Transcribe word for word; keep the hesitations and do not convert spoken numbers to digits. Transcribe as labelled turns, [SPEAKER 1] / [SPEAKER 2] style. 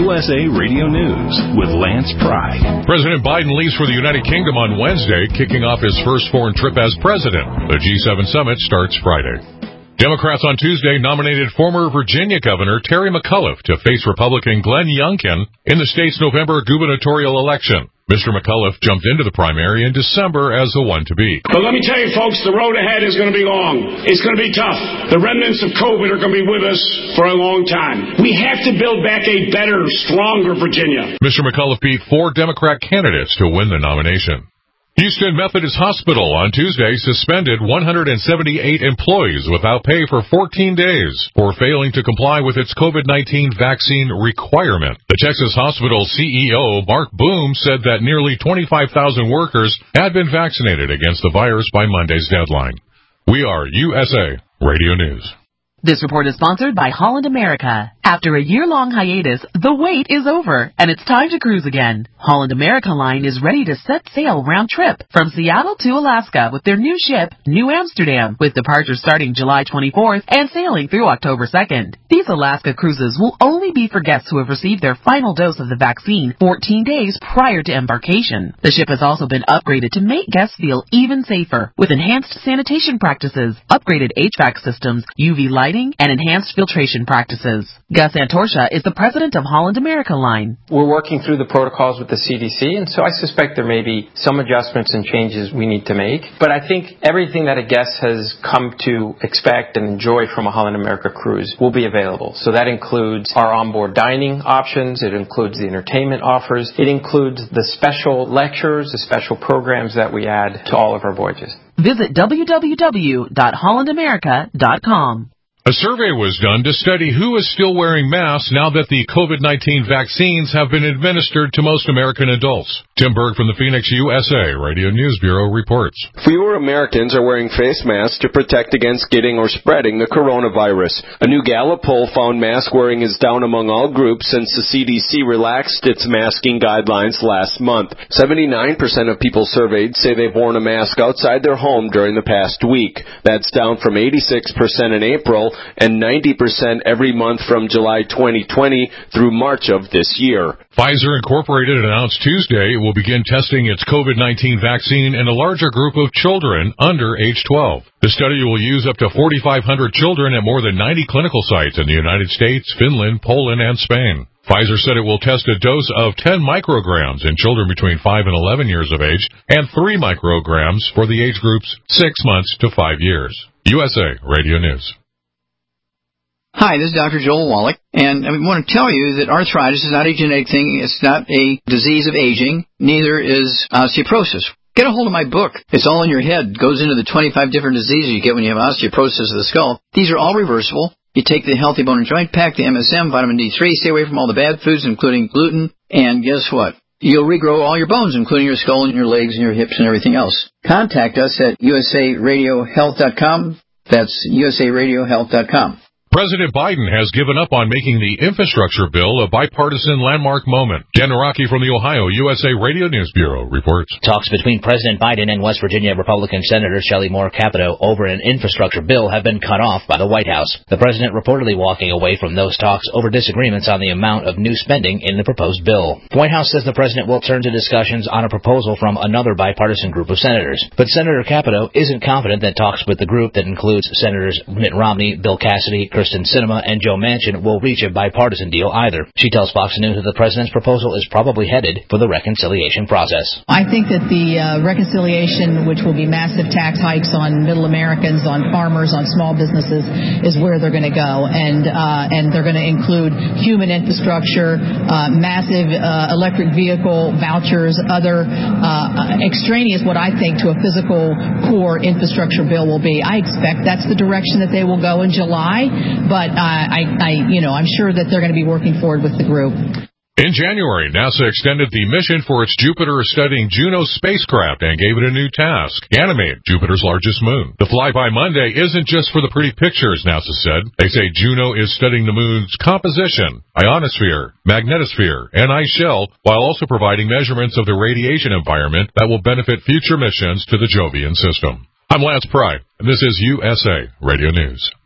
[SPEAKER 1] U S A Radio News with Lance Pry.
[SPEAKER 2] President Biden leaves for the United Kingdom on Wednesday, kicking off his first foreign trip as president. The G seven summit starts Friday. Democrats on Tuesday nominated former Virginia Governor Terry McAuliffe to face Republican Glenn Youngkin in the state's November gubernatorial election. Mister McAuliffe jumped into the primary in December as the one to beat.
[SPEAKER 3] But let me tell you, folks, the road ahead is going to be long. It's going to be tough. The remnants of COVID are going to be with us for a long time. We have to build back a better, stronger Virginia.
[SPEAKER 2] Mister McAuliffe beat four Democrat candidates to win the nomination. Houston Methodist Hospital on Tuesday suspended one hundred seventy-eight employees without pay for fourteen days for failing to comply with its COVID nineteen vaccine requirement. The Texas Hospital C E O, Mark Boom, said that nearly twenty-five thousand workers had been vaccinated against the virus by Monday's deadline. We are U S A Radio News.
[SPEAKER 4] This report is sponsored by Holland America. After a year-long hiatus, the wait is over, and it's time to cruise again. Holland America Line is ready to set sail round trip from Seattle to Alaska with their new ship, New Amsterdam, with departure starting July twenty-fourth and sailing through October second. These Alaska cruises will only be for guests who have received their final dose of the vaccine fourteen days prior to embarkation. The ship has also been upgraded to make guests feel even safer with enhanced sanitation practices, upgraded H V A C systems, U V lighting, and enhanced filtration practices. Gus Antorsha is the president of Holland America Line.
[SPEAKER 5] We're working through the protocols with the C D C, and so I suspect there may be some adjustments and changes we need to make. But I think everything that a guest has come to expect and enjoy from a Holland America cruise will be available. So that includes our onboard dining options. It includes the entertainment offers. It includes the special lectures, the special programs that we add to all of our voyages.
[SPEAKER 4] Visit w w w dot holland america dot com.
[SPEAKER 2] A survey was done to study who is still wearing masks now that the COVID nineteen vaccines have been administered to most American adults. Tim Berg from the Phoenix U S A Radio News Bureau reports.
[SPEAKER 6] Fewer Americans are wearing face masks to protect against getting or spreading the coronavirus. A new Gallup poll found mask wearing is down among all groups since the C D C relaxed its masking guidelines last month. seventy-nine percent of people surveyed say they've worn a mask outside their home during the past week. That's down from eighty-six percent in April and ninety percent every month from July twenty twenty through March of this year.
[SPEAKER 2] Pfizer Incorporated announced Tuesday it will begin testing its COVID nineteen vaccine in a larger group of children under age twelve. The study will use up to forty-five hundred children at more than ninety clinical sites in the United States, Finland, Poland, and Spain. Pfizer said it will test a dose of ten micrograms in children between five and eleven years of age and three micrograms for the age groups six months to five years. U S A Radio News.
[SPEAKER 7] Hi, this is Doctor Joel Wallach, and I want to tell you that arthritis is not a genetic thing. It's not a disease of aging. Neither is osteoporosis. Get a hold of my book. It's all in your head. It goes into the twenty-five different diseases you get when you have osteoporosis of the skull. These are all reversible. You take the Healthy Bone and Joint Pack, the M S M, vitamin D three, stay away from all the bad foods, including gluten, and guess what? You'll regrow all your bones, including your skull and your legs and your hips and everything else. Contact us at u s a radio health dot com. That's u s a radio health dot com.
[SPEAKER 2] President Biden has given up on making the infrastructure bill a bipartisan landmark moment. Jen Naraki from the Ohio U S A Radio News Bureau reports.
[SPEAKER 8] Talks between President Biden and West Virginia Republican Senator Shelley Moore Capito over an infrastructure bill have been cut off by the White House. The president reportedly walking away from those talks over disagreements on the amount of new spending in the proposed bill. The White House says the president will turn to discussions on a proposal from another bipartisan group of senators. But Senator Capito isn't confident that talks with the group that includes Senators Mitt Romney, Bill Cassidy, Kristen Sinema, and Joe Manchin will reach a bipartisan deal either. She tells Fox News that the president's proposal is probably headed for the reconciliation process.
[SPEAKER 9] I think that the uh, reconciliation, which will be massive tax hikes on middle Americans, on farmers, on small businesses, is where they're going to go. And uh, and they're going to include human infrastructure, uh, massive uh, electric vehicle vouchers, other uh, extraneous, what I think, to a physical core infrastructure bill will be. I expect that's the direction that they will go in July. But uh, I, I, you know, I'm sure that they're going to be working forward with the group.
[SPEAKER 2] In January, NASA extended the mission for its Jupiter-studying Juno spacecraft and gave it a new task: animate Jupiter's largest moon. The flyby Monday isn't just for the pretty pictures, NASA said. They say Juno is studying the moon's composition, ionosphere, magnetosphere, and ice shell, while also providing measurements of the radiation environment that will benefit future missions to the Jovian system. I'm Lance Pry, and this is U S A Radio News.